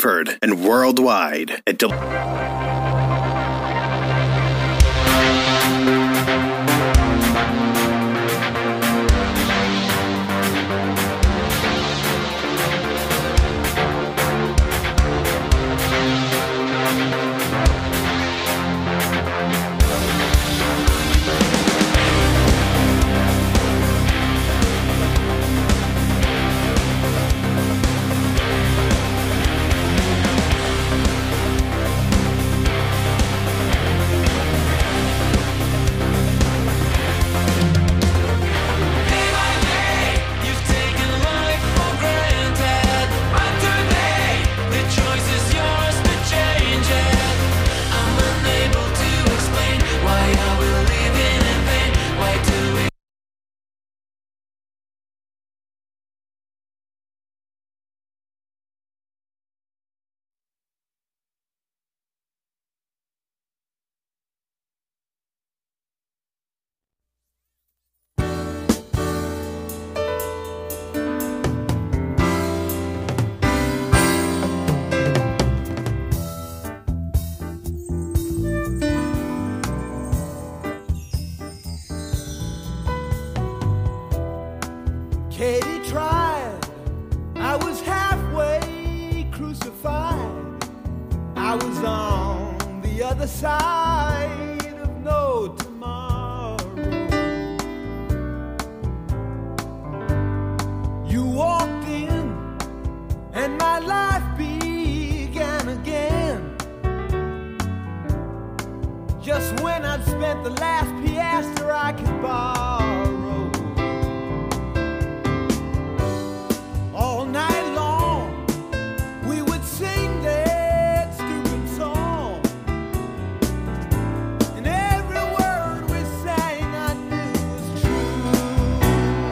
Hartford and worldwide at Katie tried, I was halfway crucified. I was on the other side of no tomorrow. You walked in and my life began again. Just when I'd spent the last piastre I could borrow. All night long, we would sing that stupid song, and every word we sang I knew was true.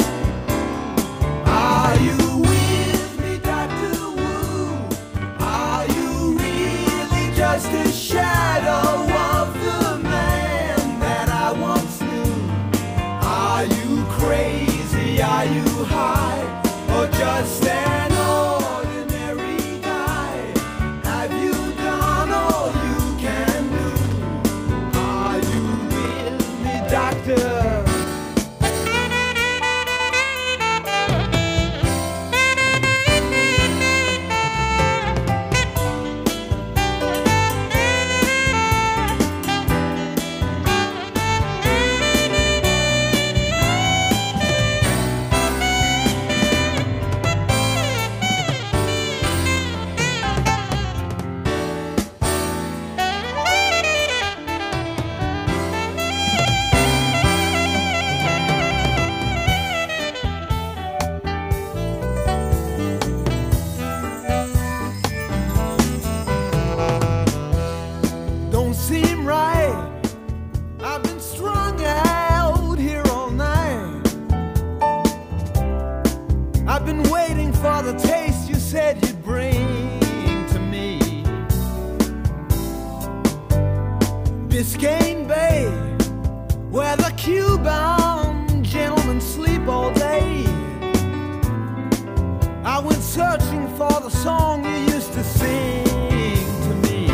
Are you with me, Dr. Wu? Are you really just a shadow of the man that I once knew? Are you crazy? Are you high? Or just an ordinary guy? Have you done all you can do? Are you with me, doctor? Don't seem right. I've been strung out here all night. I've been waiting for the taste you said you'd bring to me. Biscayne Bay, where the Cuban gentlemen sleep all day. I went searching for the song you used to sing to me.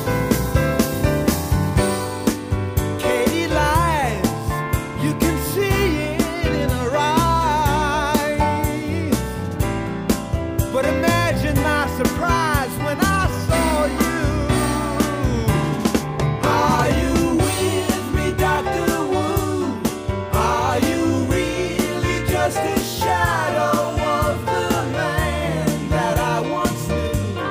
Katie lies, you can see it in her eyes. But imagine my surprise when I saw you. Are you with me, Dr. Wu? Are you really just a shadow of the man that I once knew?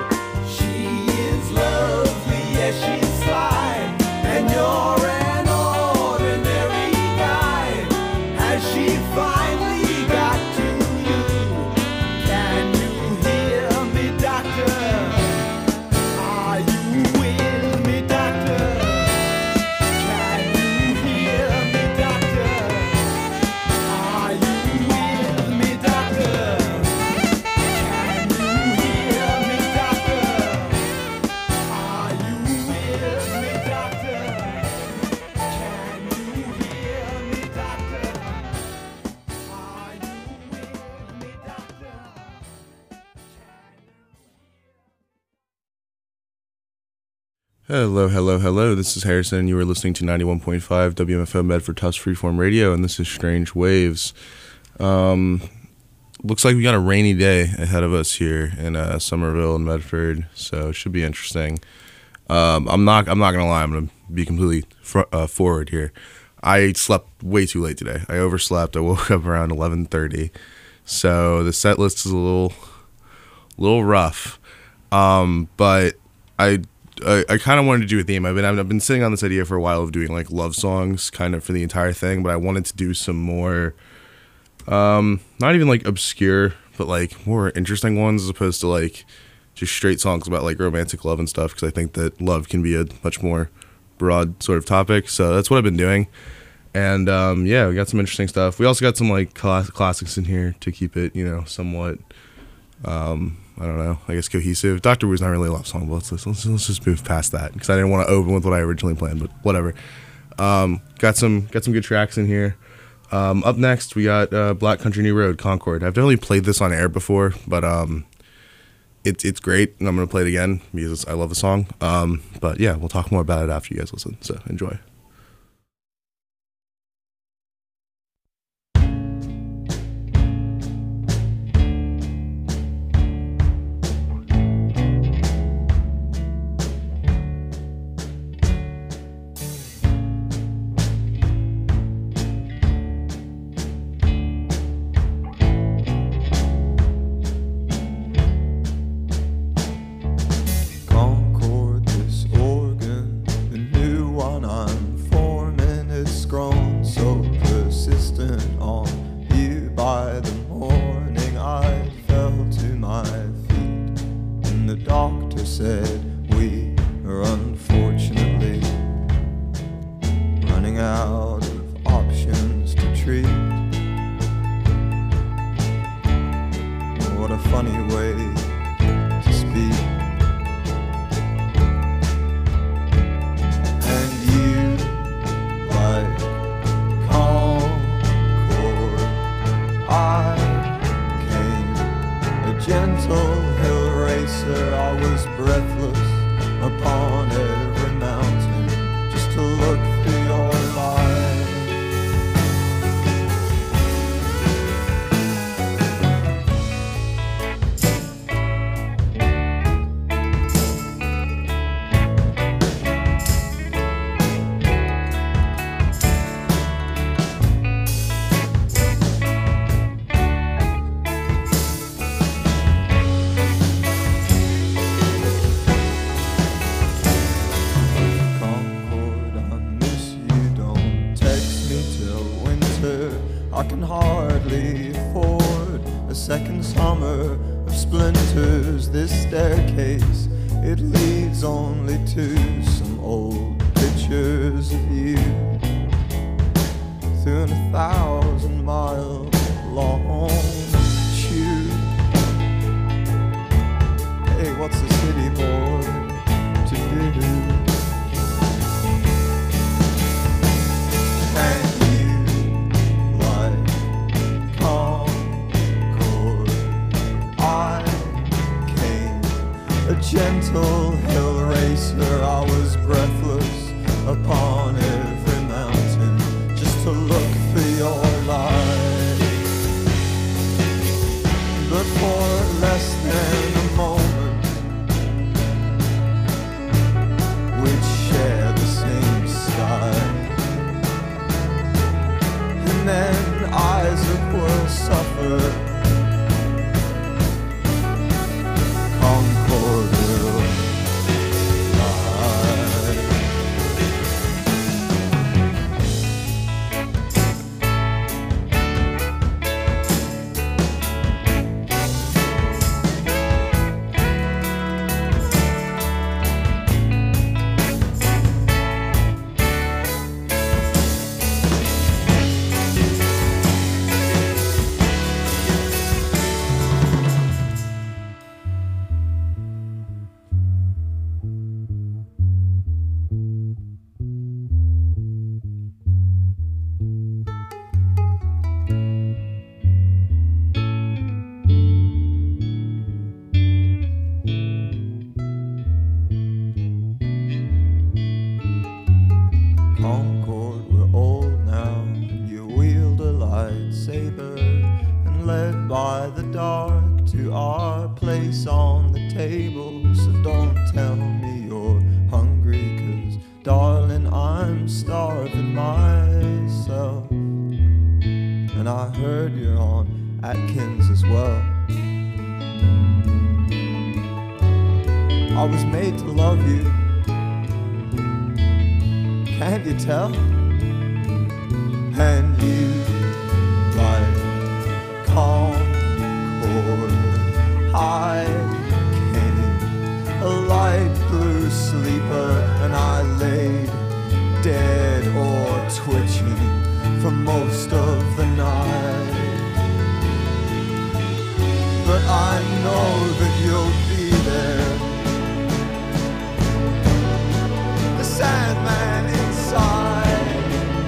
Hello, hello, hello. This is Harrison. You are listening to 91.5 WMFO Medford Tufts Freeform Radio, and this is Strange Waves. Looks like we got a rainy day ahead of us here in Somerville and Medford, so it should be interesting. I'm not gonna lie. I'm gonna be completely forward here. I slept way too late today. I overslept. I woke up around 11:30, so the set list is a little rough. But I kind of wanted to do a theme. I've been sitting on this idea for a while of doing like love songs, kind of for the entire thing. But I wanted to do some more, not even like obscure, but like more interesting ones as opposed to like just straight songs about like romantic love and stuff. Because I think that love can be a much more broad sort of topic. So that's what I've been doing. And yeah, we got some interesting stuff. We also got some like classics in here to keep it, somewhat. I don't know, I guess cohesive. Dr. Wu's not really a love song, but let's just move past that because I didn't want to open with what I originally planned, but whatever. Got some good tracks in here. Up next, we got Black Country New Road, Concord. I've definitely played this on air before, but it's great, and I'm going to play it again because I love the song. But yeah, we'll talk more about it after you guys listen, so enjoy. Atkins as well. I was made to love you. Can't you tell? And you, like Concord High King, a light blue sleeper, and I laid dead or twitching for most of the night. But I know that you'll be there. The Sandman inside,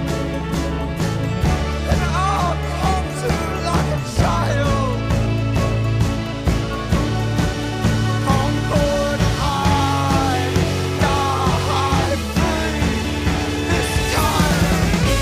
and I'll come to like a child. Concord high, die free this time.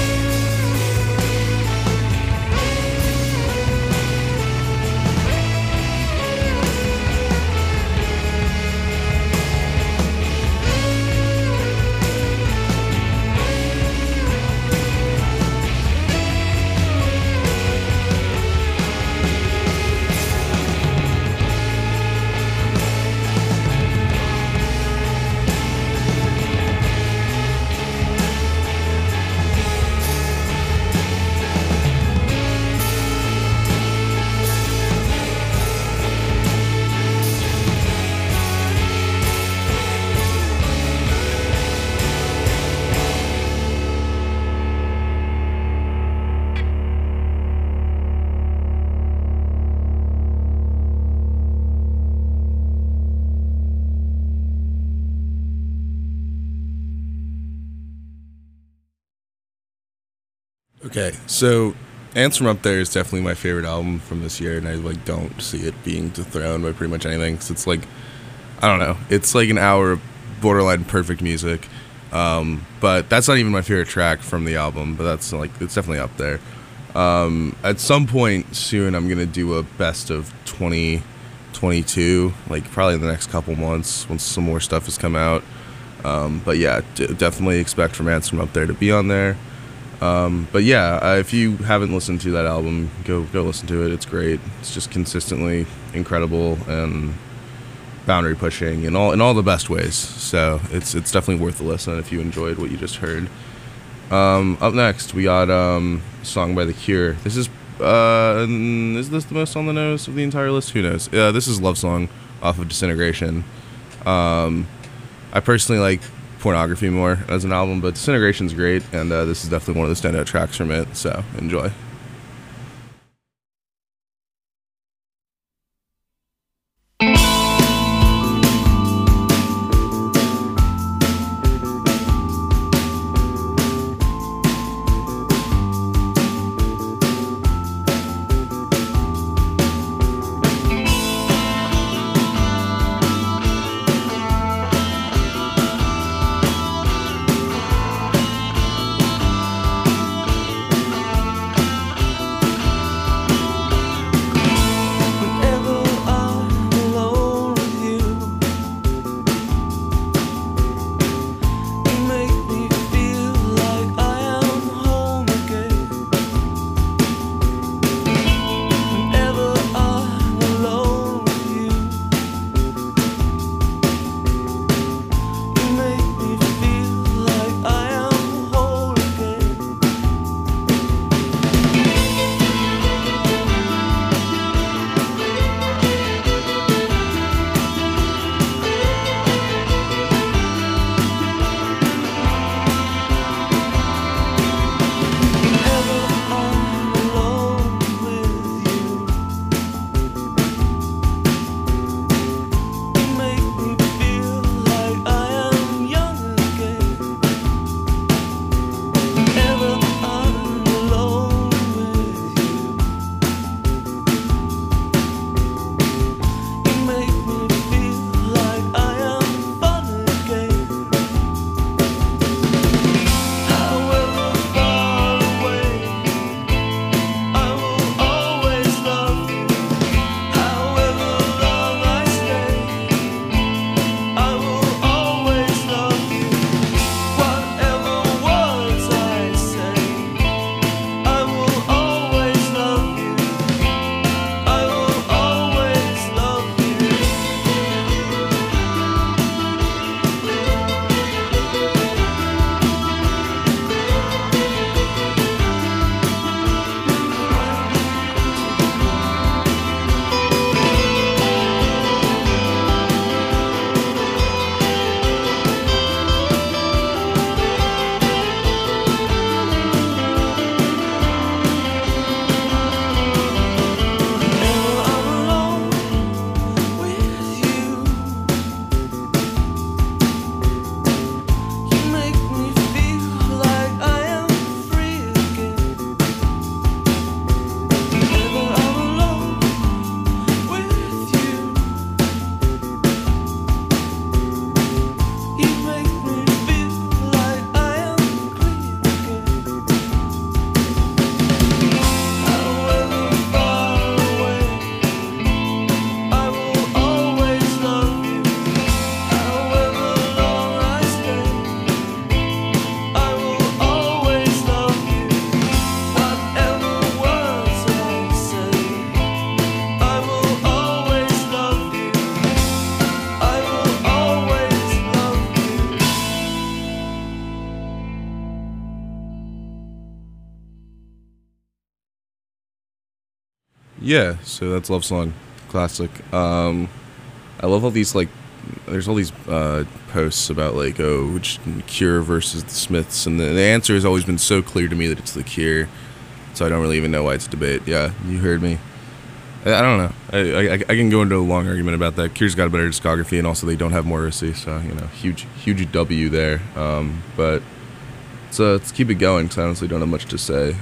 Okay, so Ants from Up There is definitely my favorite album from this year, and I like don't see it being dethroned by pretty much anything. Cause it's like, I don't know, it's like an hour of borderline perfect music. But that's not even my favorite track from the album, but that's like, it's definitely up there. At some point soon, I'm gonna do a best of 2022, like probably in the next couple months once some more stuff has come out. But yeah, definitely expect from Ants from Up There to be on there. But yeah, if you haven't listened to that album, go listen to it. It's great. It's just consistently incredible and boundary pushing in all the best ways. So it's definitely worth a listen if you enjoyed what you just heard. Up next, we got a song by The Cure. This is this the most on the nose of the entire list? Who knows? This is Love Song off of Disintegration. I personally like Pornography more as an album, but Disintegration's great, and this is definitely one of the standout tracks from it, so enjoy. Yeah, so that's Love Song, classic. I love all these like, there's all these posts about like, oh, which Cure versus the Smiths, and the answer has always been so clear to me that it's the Cure. So I don't really even know why it's a debate. Yeah, you heard me. I don't know. I can go into a long argument about that. Cure's got a better discography, and also they don't have Morrissey, so huge W there. But let's keep it going, because I honestly don't have much to say.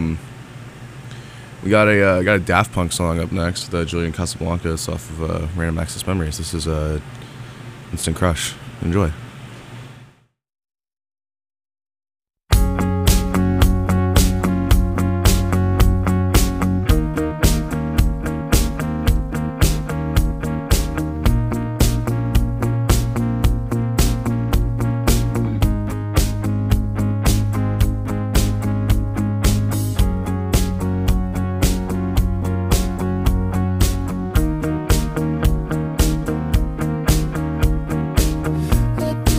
We got a Daft Punk song up next, Julian Casablancas off of Random Access Memories. This is Instant Crush. Enjoy. Let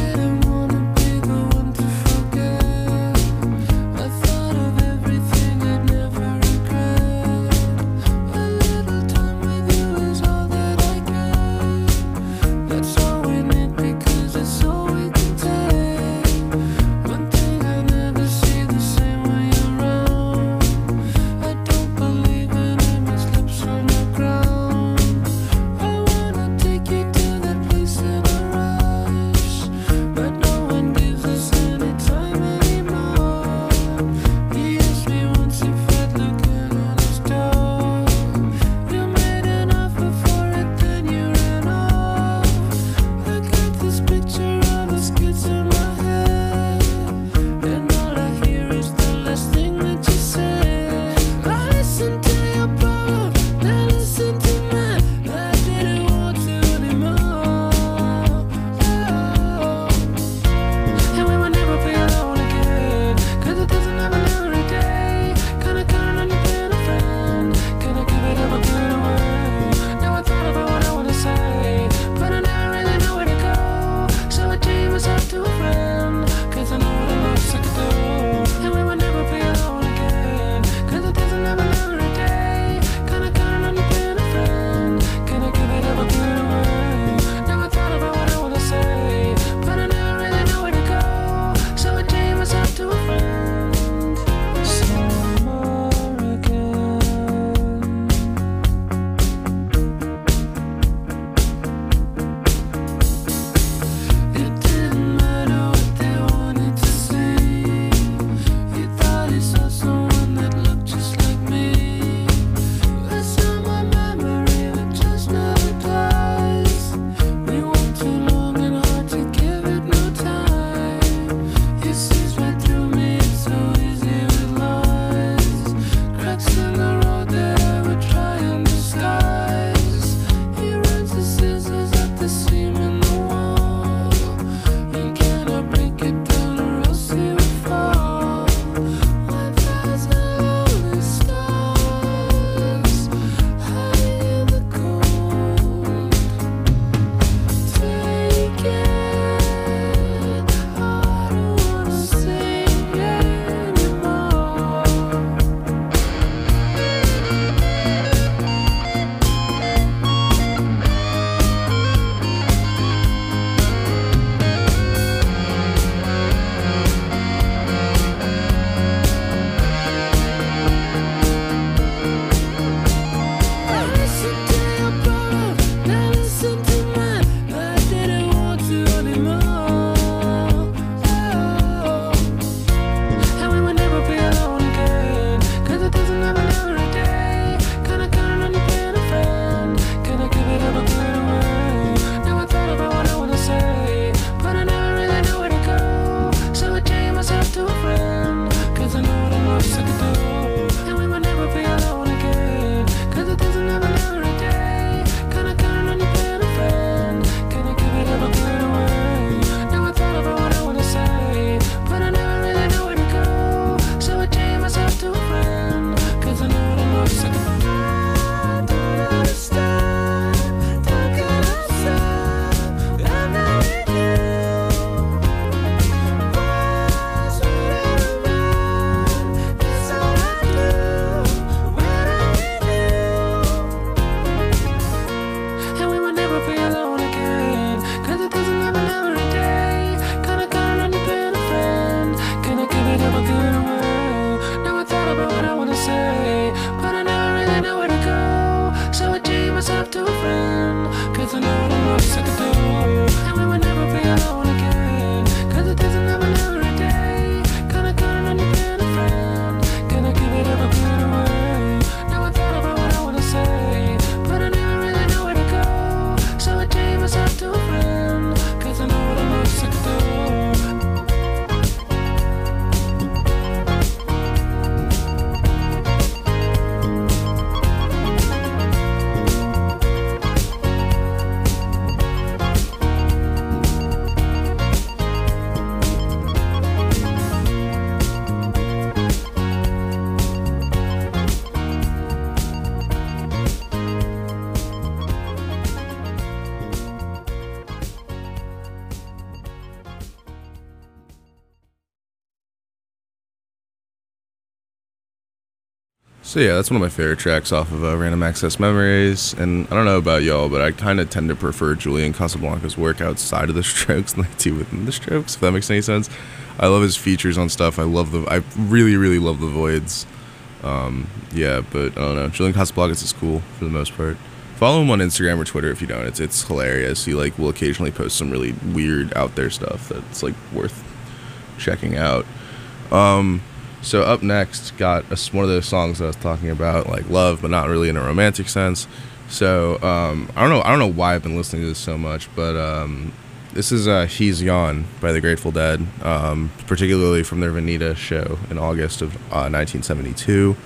So yeah, that's one of my favorite tracks off of Random Access Memories. And I don't know about y'all, but I kind of tend to prefer Julian Casablanca's work outside of the Strokes than I do within the Strokes, if that makes any sense. I love his features on stuff. I really, really love the Voids. Yeah, but I don't know. Julian Casablancas is cool for the most part. Follow him on Instagram or Twitter if you don't. It's hilarious. He like will occasionally post some really weird out there stuff that's like worth checking out. So up next, got one of those songs that I was talking about, like love, but not really in a romantic sense. So I don't know why I've been listening to this so much, but this is "He's Gone" by the Grateful Dead, particularly from their Veneta show in August of 1972.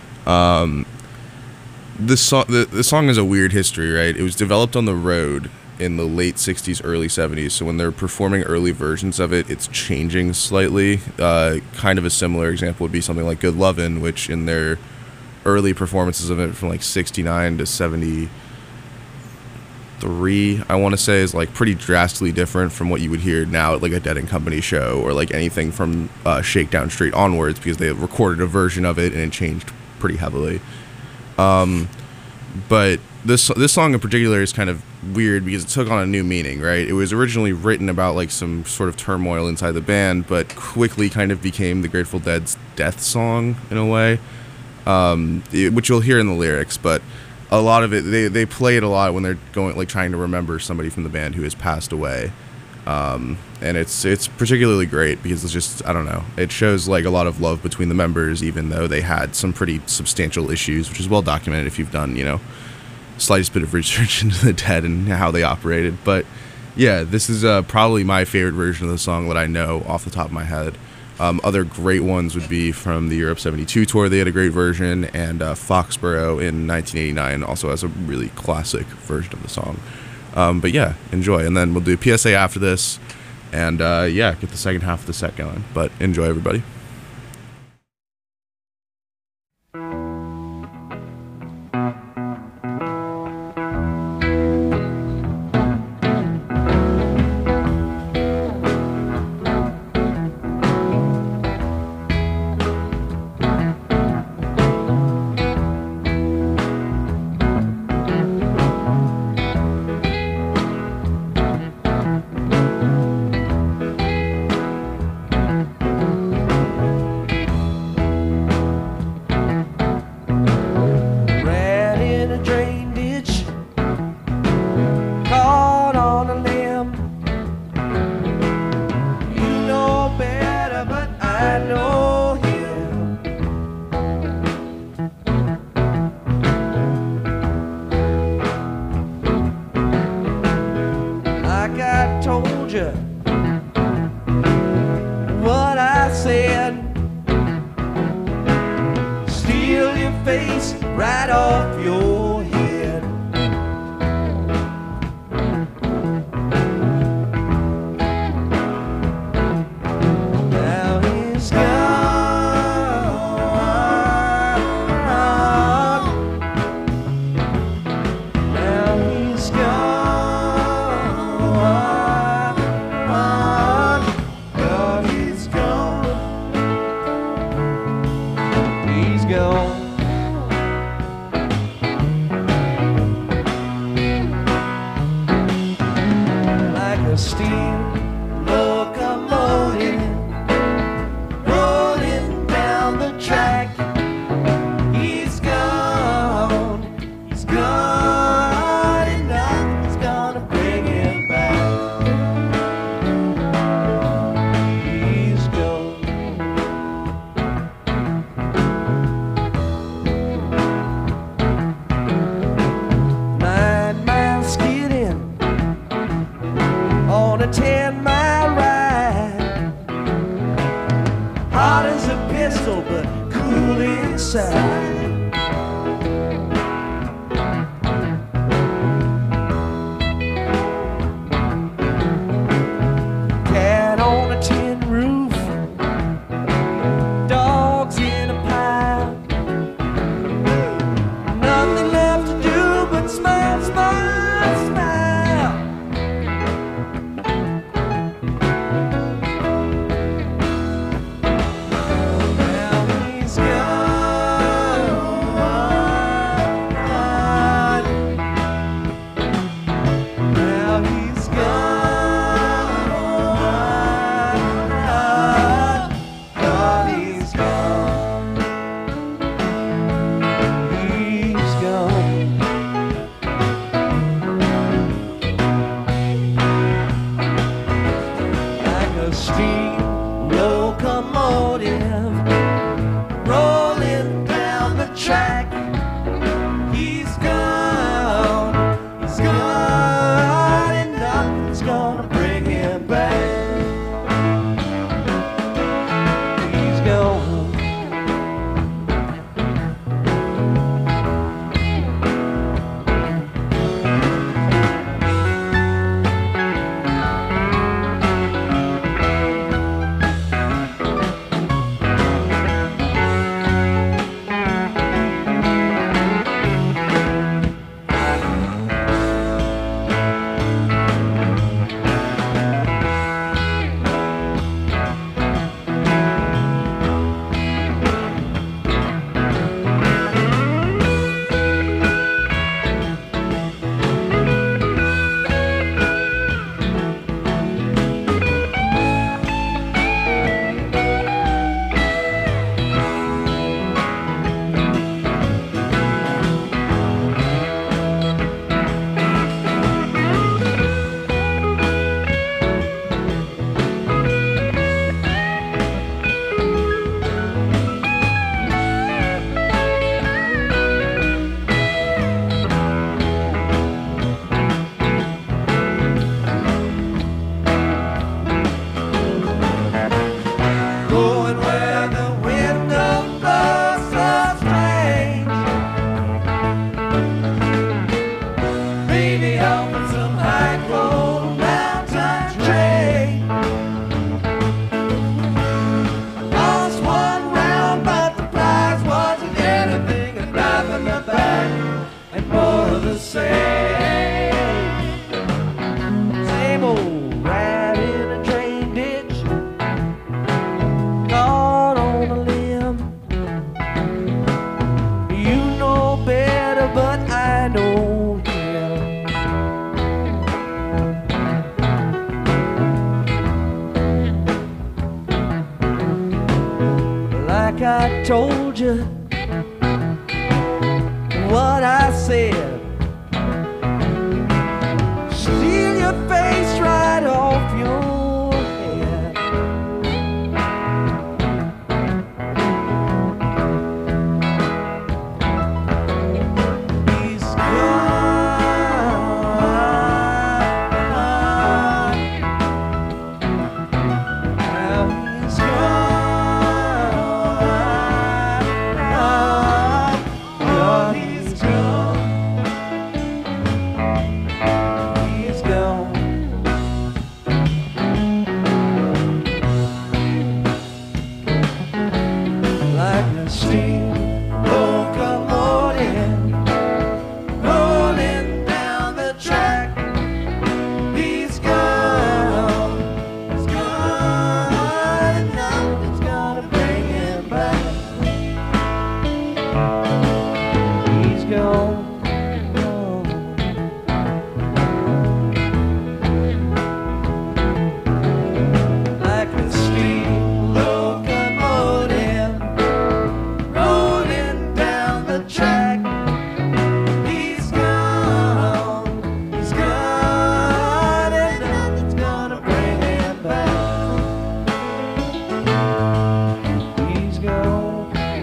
This song has a weird history, right? It was developed on the road in the late 60s, early 70s, so when they're performing early versions of it, it's changing slightly. Kind of a similar example would be something like Good Lovin', which in their early performances of it from like 69 to 73, I want to say, is like pretty drastically different from what you would hear now at like a Dead & Company show or like anything from Shakedown Street onwards, because they recorded a version of it and it changed pretty heavily. But this song in particular is kind of weird because it took on a new meaning, right? It was originally written about like some sort of turmoil inside the band, but quickly kind of became the Grateful Dead's death song in a way, which you'll hear in the lyrics. But a lot of it, they play it a lot when they're going like trying to remember somebody from the band who has passed away. And it's particularly great because it's just, I don't know, it shows like a lot of love between the members, even though they had some pretty substantial issues, which is well documented if you've done, slightest bit of research into the Dead and how they operated. But yeah, this is probably my favorite version of the song that I know off the top of my head. Other great ones would be from the Europe 72 tour. They had a great version, and Foxborough in 1989 also has a really classic version of the song. But yeah, enjoy. And then we'll do a PSA after this, and yeah, get the second half of the set going. But enjoy, everybody. Now he's gone. back. He's gone. Going where the wind don't blow so strange. Maybe off on some high cold mountain train. Lost one round, but the prize wasn't anything. A drive in the back and more of the same. Same old rat in a train ditch. Caught on a limb. You know better, but I know him. Like I told you what I said. Steal your face right off your head. He's gone. Now he's gone. Oh, he's gone. He's gone. Like a steam locomotive rolling down the track. He's gone. He's gone. And nothing's gonna bring him back. He's gone. Like a steam locomotive rolling down the track. He's gone. He's gone. And nothing's gonna bring him back. He's gone.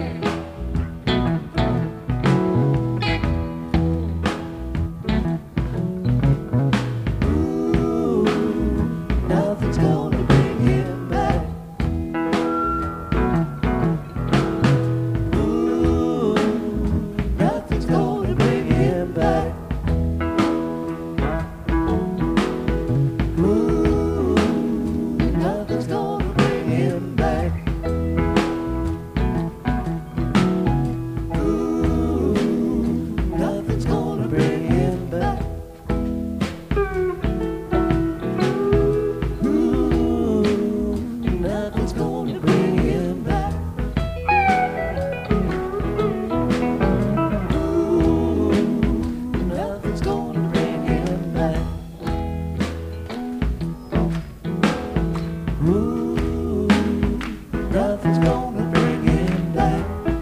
Ooh, nothing's gonna bring him back. Ooh, nothing's gonna bring him back. Ooh, nothing's gonna bring him back. Ooh, nothing's gonna bring him back. Ooh, nothing's gonna bring him back. Ooh, nothing's gonna bring him back. Ooh, nothing's gonna bring him back.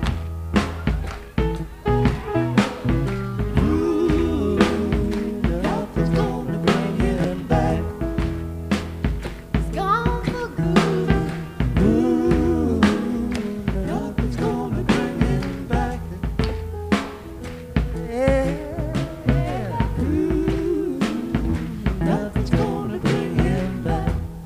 Ooh, nothing's gonna bring him back. It's gone for good. Ooh, nothing's gonna bring him back. Yeah. Ooh, nothing's gonna bring him back.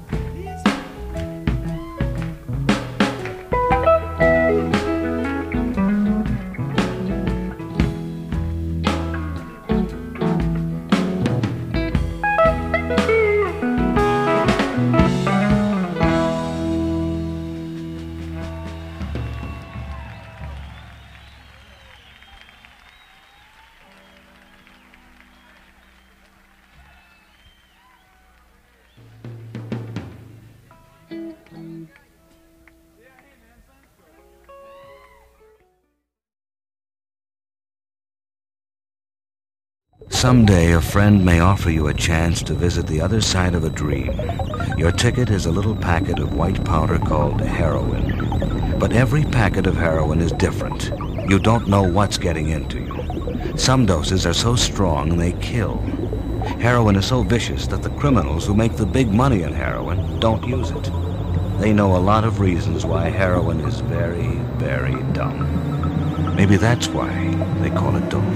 Someday a friend may offer you a chance to visit the other side of a dream. Your ticket is a little packet of white powder called heroin. But every packet of heroin is different. You don't know what's getting into you. Some doses are so strong they kill. Heroin is so vicious that the criminals who make the big money in heroin don't use it. They know a lot of reasons why heroin is very, very dumb. Maybe that's why they call it dope.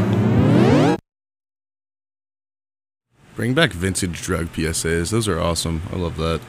Bring back vintage drug PSAs. Those are awesome. I love that.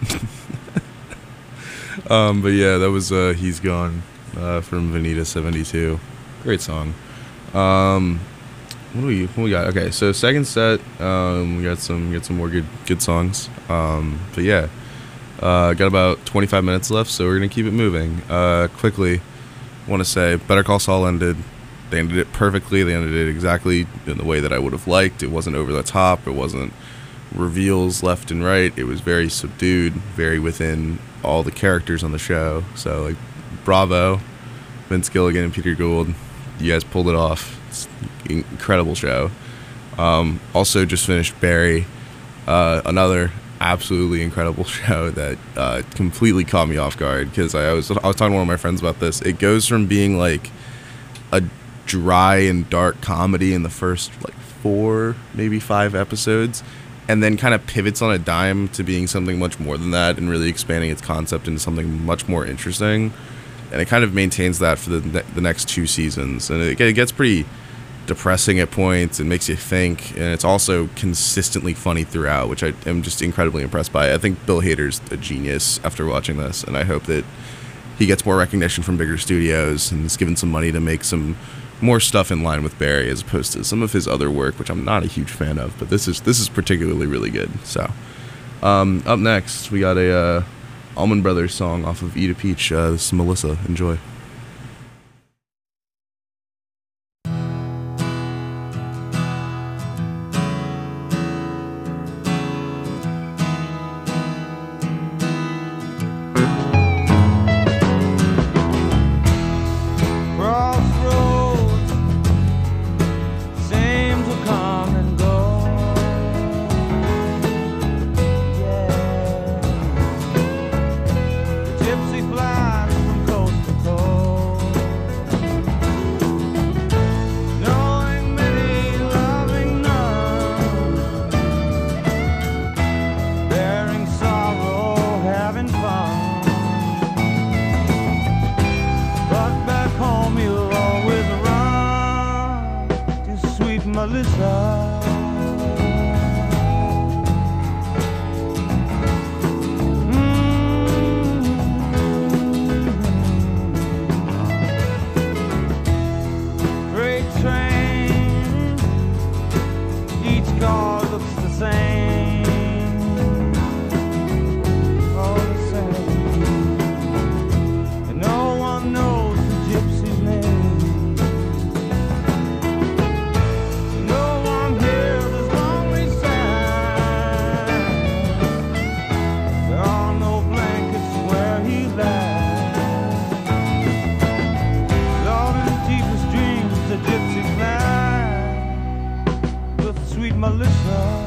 But yeah, that was He's Gone from Veneta 72. Great song. What do we got? Okay, so second set, we got some more good songs. But yeah, got about 25 minutes left, so we're gonna keep it moving. Quickly, want to say Better Call Saul ended. They ended it perfectly. They ended it exactly in the way that I would have liked. It wasn't over the top. It wasn't reveals left and right. It was very subdued, very within all the characters on the show. So, like, bravo, Vince Gilligan and Peter Gould. You guys pulled it off. It's an incredible show. Also, just finished Barry, another absolutely incredible show that completely caught me off guard because I was talking to one of my friends about this. It goes from being like a dry and dark comedy in the first like 4, maybe 5 episodes, and then kind of pivots on a dime to being something much more than that and really expanding its concept into something much more interesting. And it kind of maintains that for the next 2 seasons, and it gets pretty depressing at points. It makes you think, and it's also consistently funny throughout, which I am just incredibly impressed by. I think Bill Hader's a genius after watching this, and I hope that he gets more recognition from bigger studios and is given some money to make some more stuff in line with Barry as opposed to some of his other work, which I'm not a huge fan of, but this is particularly really good. So up next we got a Allman Brothers song off of Eat a Peach. This is Melissa. Enjoy. Crossroads seem to come and go. Yeah, the gypsy flies from coast to coast, knowing many, loving none, bearing sorrow, having fun. But back home you'll always run to sweet Melissa. Freight train, each car looks the same, all the same, and no one knows the gypsy's name. No one hears his lonely sigh. There are no blankets where he lies. Lord, in his deepest dreams, the gypsy fly with sweet Melissa.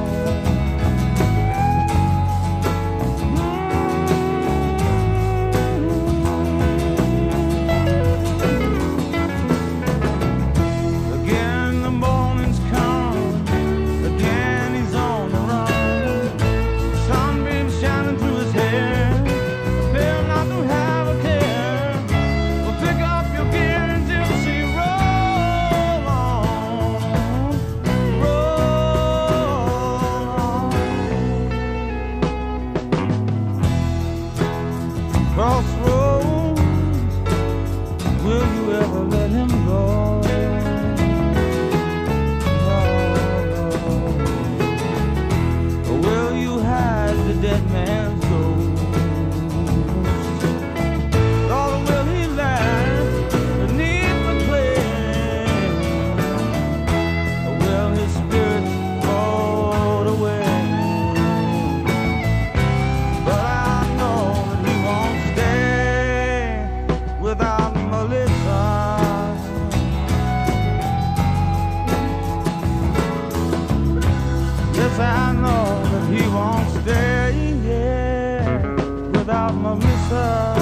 Again the morning's come, again he's on the run. Sunbeams shining through his hair, appear not to have a care. Well, pick up your gear and gypsy, roll on, roll on. Crossroads, will you ever let him go? Or will you hide the dead man's ghost? Or will he lie beneath the clay? Or will his spirit float away? But I know that he won't stay. Mama miss her.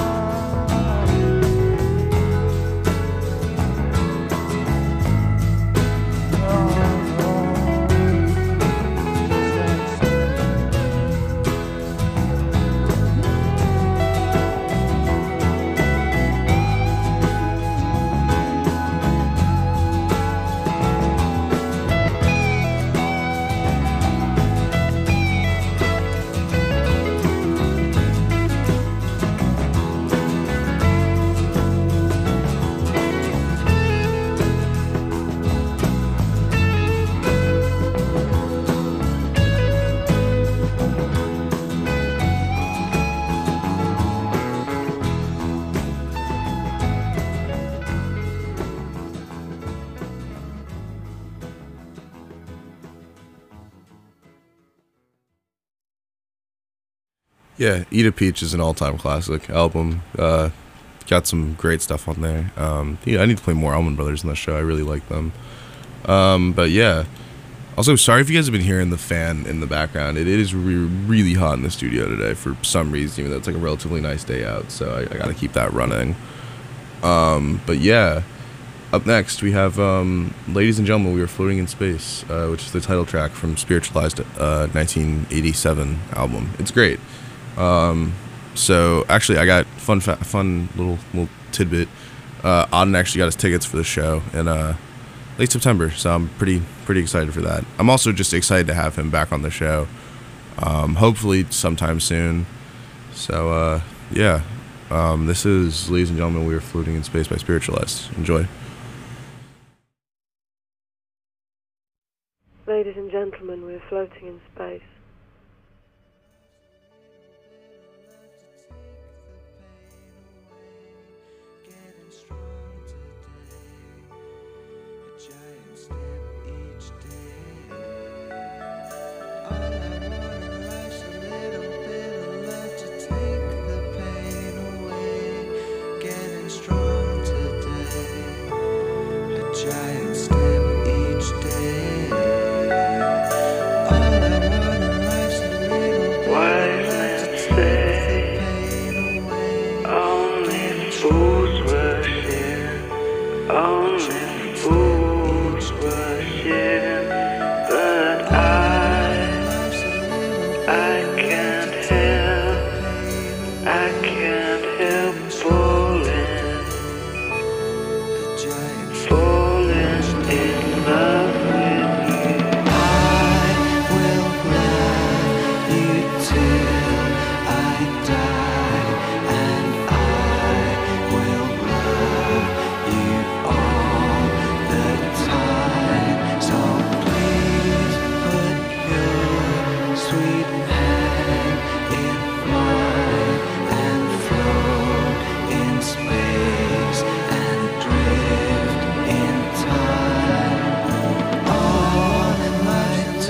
Yeah, Eat a Peach is an all-time classic album. Got some great stuff on there. Yeah, I need to play more Allman Brothers in the show. I really like them. But yeah. Also, sorry if you guys have been hearing the fan in the background. It is really hot in the studio today for some reason, even though it's like a relatively nice day out. So I got to keep that running. But yeah, up next we have Ladies and Gentlemen, We Are Floating in Space, which is the title track from Spiritualized 1987 album. It's great. So actually I got fun little tidbit. Auden actually got his tickets for the show in late September, so I'm pretty excited for that. I'm also just excited to have him back on the show, hopefully sometime soon. So yeah, this is Ladies and Gentlemen, We Are Floating in Space by Spiritualized. Enjoy. Ladies and gentlemen, we're floating in space. Giant step each day. All I want in life's a little Wise men say only fools worship, only fools worship, but I can't help falling in love with you. I will love you till I die, and I will love you all the time. So please put your sweet hand in mine and float in space and drift in time. All in life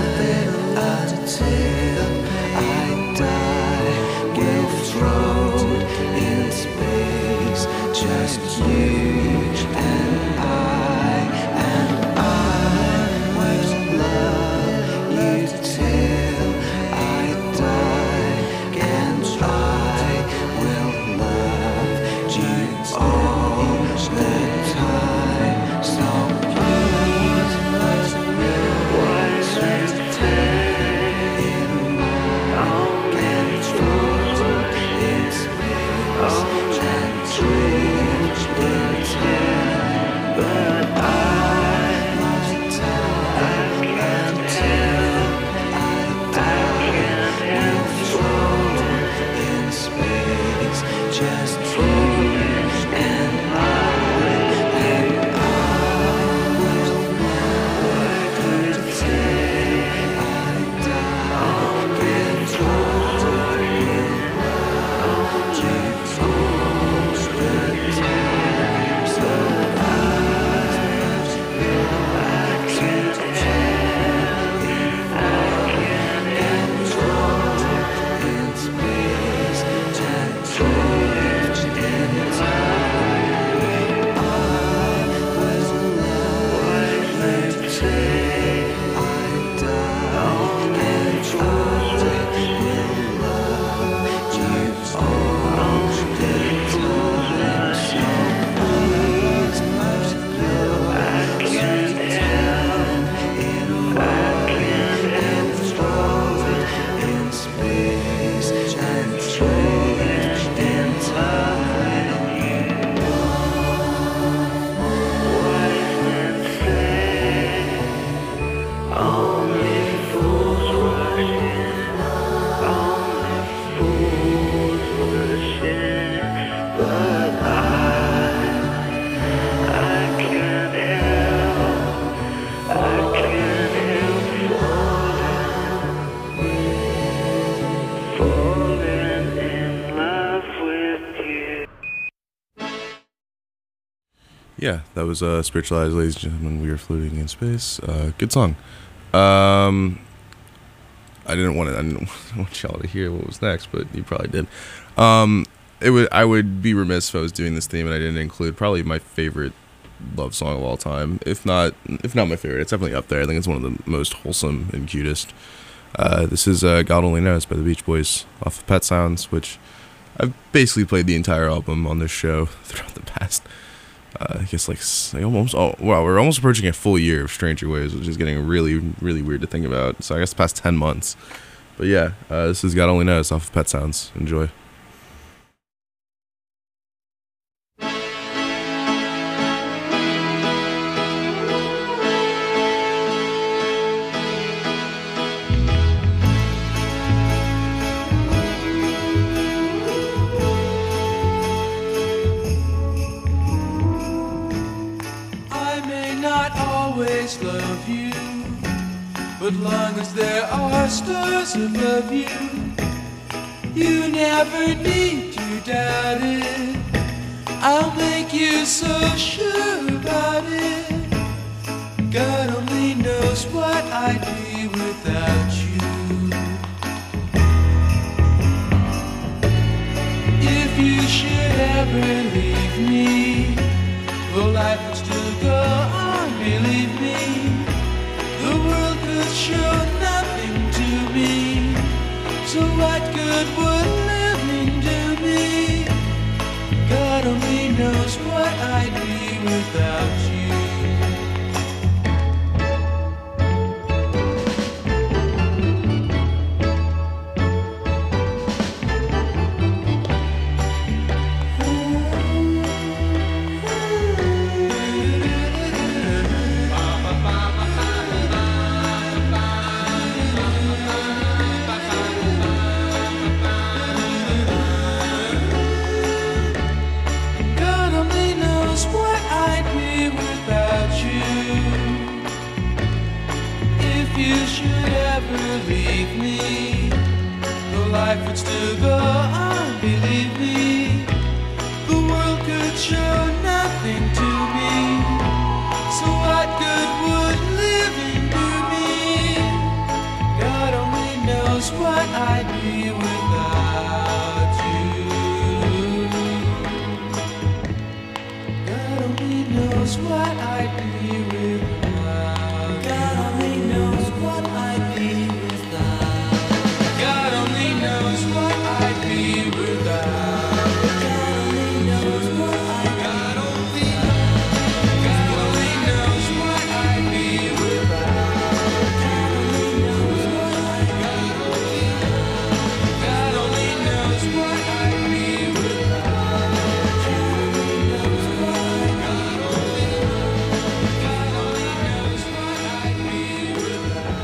until I die, will float in space, just you and I will love you till I die, and I will love you all the time. So please put your sweet hand in mine and float in space and drift in time. But I can't help in space, just floating, and I will work till I die, and float in love you all the time. So I can't help in space, just drift in Yeah, that was Spiritualized, ladies and gentlemen. We are floating in space. Good song. I didn't want y'all to hear what was next, but you probably did. I would be remiss if I was doing this theme and I didn't include probably my favorite love song of all time. If not my favorite, it's definitely up there. I think it's one of the most wholesome and cutest. This is God Only Knows by the Beach Boys off of Pet Sounds, which I've basically played the entire album on this show throughout the past. I guess we're almost approaching a full year of Stranger Ways, which is getting really, really weird to think about. So I guess the past 10 months. But yeah, this is God Only Knows off of Pet Sounds. Enjoy. Love you, but long as there are stars above you, you never need to doubt it. I'll make you so sure about it. God only knows what I'd be without you. If you should ever leave me, well, life would still go on, believe me. The world could show nothing to me, so what good would living do me? God only knows what I'd be without you. Leave me, though life would still go on, believe me. The world could show nothing to me, so what good would living do me? God only knows what I'd be without you. God only knows what I'd be without. God only knows what I'd be. God only knows what I'd be without. God only knows what I'd be. God only knows what I'd be without. God only knows what I'd be. God only knows what I'd be without. God only knows what I'd be. God only knows what I'd be without.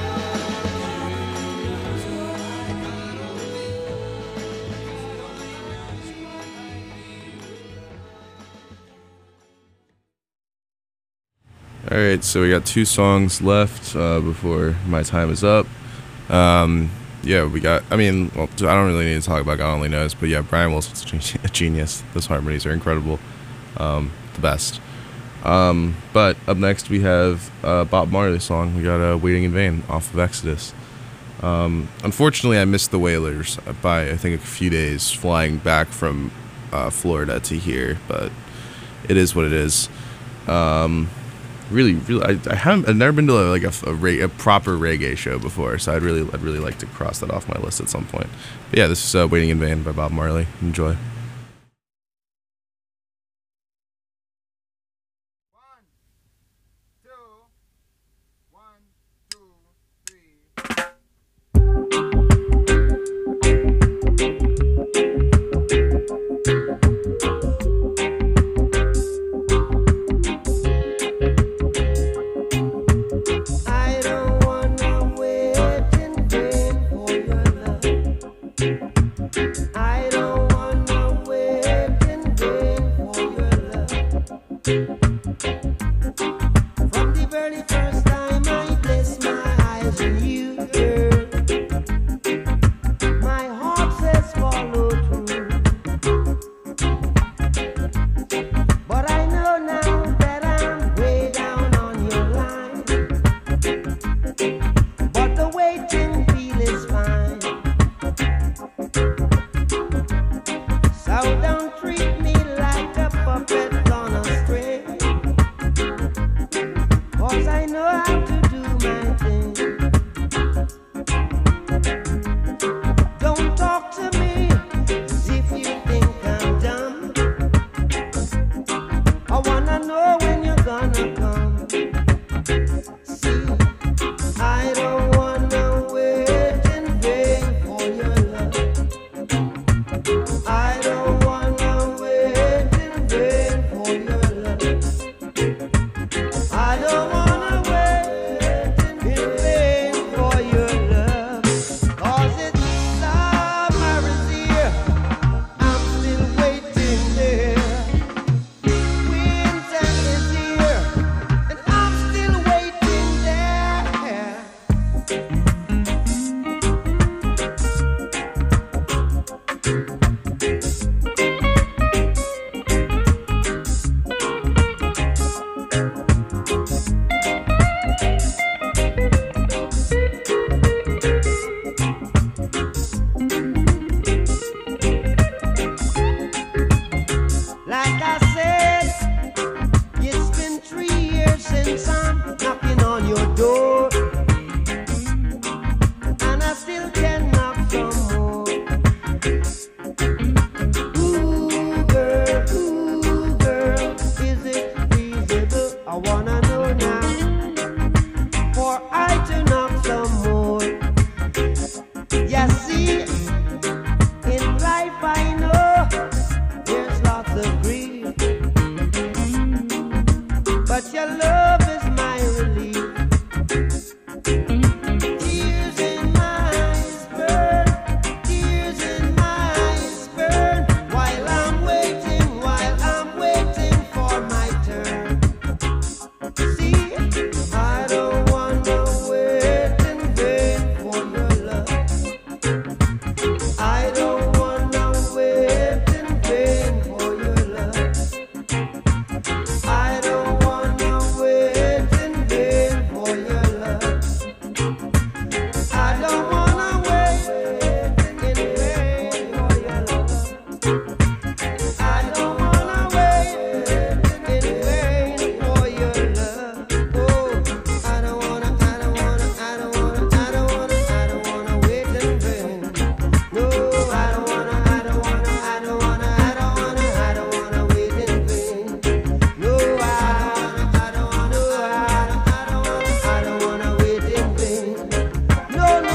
All right, so we got 2 songs left before my time is up. Yeah, we got. I mean, well, I don't really need to talk about God Only Knows, but yeah, Brian Wilson's a genius. Those harmonies are incredible, the best. But up next we have Bob Marley song. We got "Waiting in Vain" off of Exodus. Unfortunately, I missed the Wailers by I think a few days flying back from Florida to here, but it is what it is. Really, I've never been to like a proper reggae show before, so I'd really like to cross that off my list at some point. But yeah, this is "Waiting in Vain" by Bob Marley. Enjoy. But I know now that Like I said, it's been 3 years since I'm knocking on your door, and I still can knock some more. Ooh, girl, is it feasible? I wanna know now, for I to knock some more. You see, in life I know there's lots of grief, but your love is my relief. Tears in my eyes burn, tears in my eyes burn, while I'm waiting for my turn. See, I don't wanna wait in vain for your love. I don't wanna wait in vain for your love. I don't wanna wait in vain for your love. I don't wanna wait in vain for your love. I don't wanna wait in vain for your love. Oh, I don't wanna wait in vain. No, I don't wanna wait in vain. No, I don't wanna wait in vain. No, I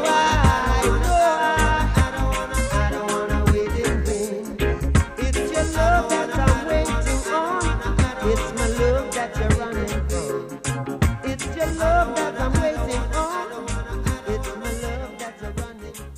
don't wanna wait in vain. It's your love that I'm waiting on. It's my love that you're running from. It's your love that I'm waiting on. It's my love that you're running from.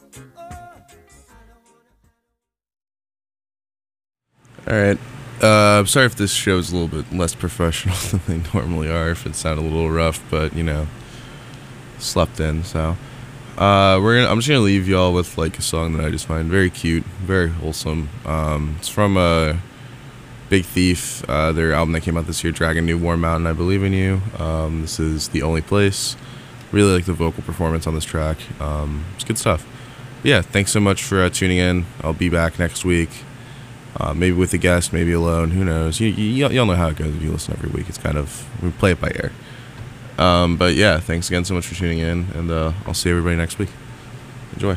All right. Sorry if this show's a little bit less professional than they normally are. If it sounded a little rough, but slept in. So I'm just gonna leave y'all with like a song that I just find very cute, very wholesome. It's from Big Thief, their album that came out this year, Dragon New Warm Mountain, I Believe in You. This is The Only Place. Really like the vocal performance on this track. It's good stuff. But yeah, thanks so much for tuning in. I'll be back next week. Maybe with a guest, maybe alone. Who knows? Y'all know how it goes if you listen every week. It's kind of, we play it by ear. But yeah, thanks again so much for tuning in, and I'll see everybody next week. Enjoy.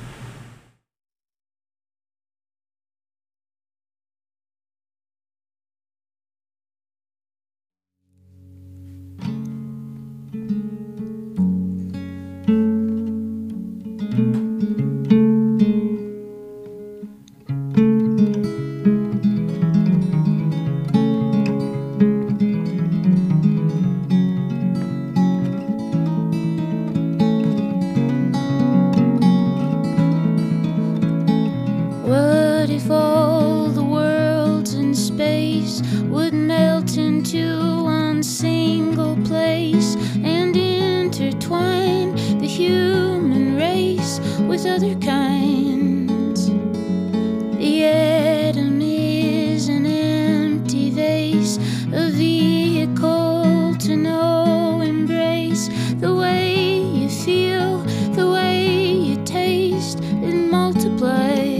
What if all the worlds in space would melt into one single place and intertwine the human race with other kinds? The atom is an empty vase, a vehicle to no embrace. The way you feel, the way you taste, it multiplies.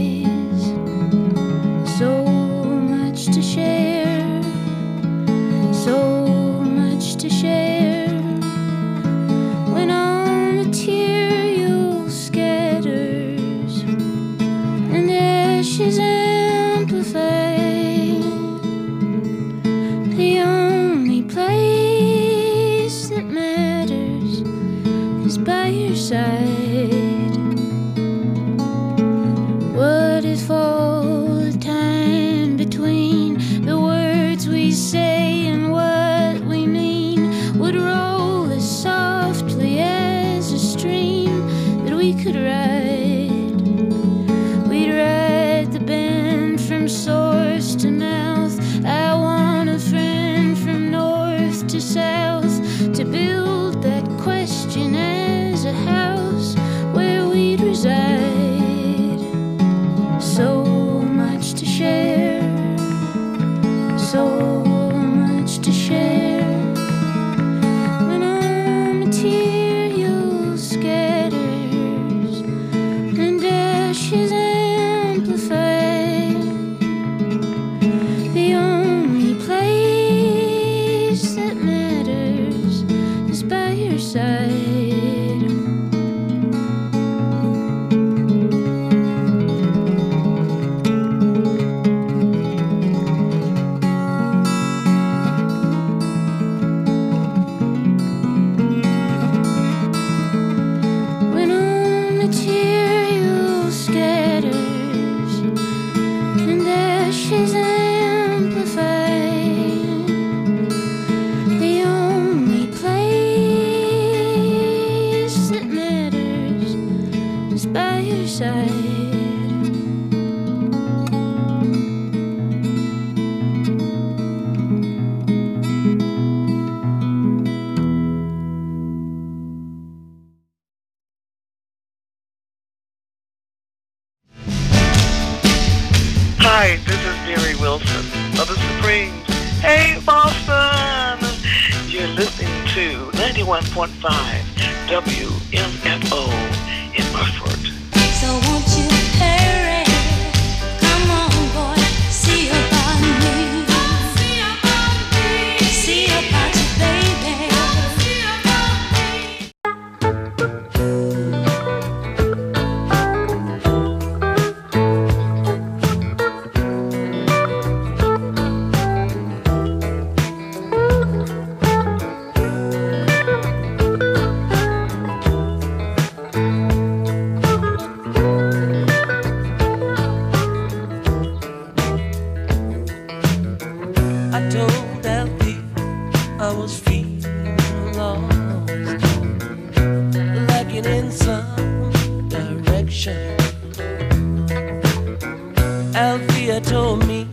So much to share, so much to share. When all material scatters and ashes amplify, the only place that matters is by your side. What if all the time between the words we say and what we mean would roll as softly as a stream that we could ride? We'd ride the bend from source to mouth. I want a friend from north to south to build that question as a house where we'd reside. wishes amplified. The only place that matters is by your side. Hi, this is Mary Wilson of the Supremes. Hey, Boston! You're listening to 91.5 WMFO in Murford. So won't you hurry? Come on, boy, see about me. See about you, baby. I told Alfie I was feeling lost, lacking in some direction. Alfie told me